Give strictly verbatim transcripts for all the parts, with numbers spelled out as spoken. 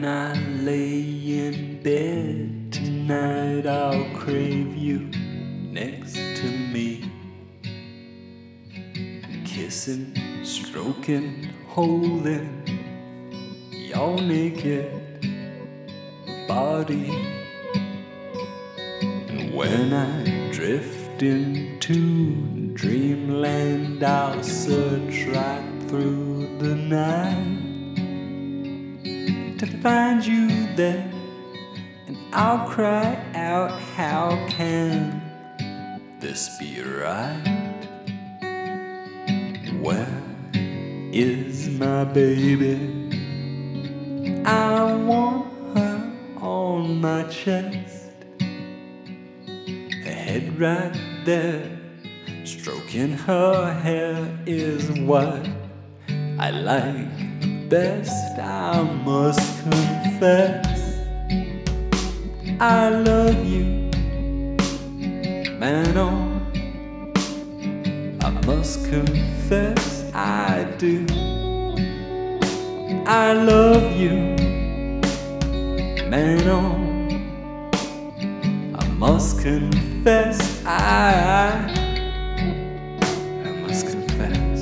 When I lay in bed tonight, I'll crave you next to me, kissing, stroking, holding your naked body. And when I drift into dreamland, I'll search right through the night to find you there, and I'll cry out, how can this be right? Where is my baby? I want her on my chest, her head right there, stroking her hair is what I like best. I must confess, I love you, man, oh, I must confess I do. I love you, man, oh, I must confess I I must confess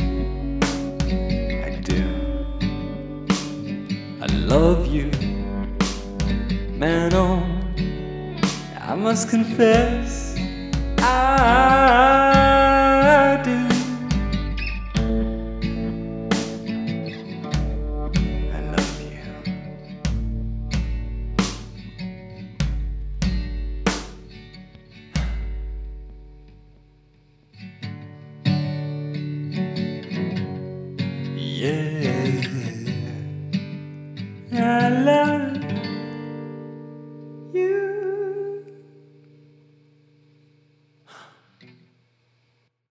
I do. I love you, man, oh, I must confess I do. I love you. Yeah.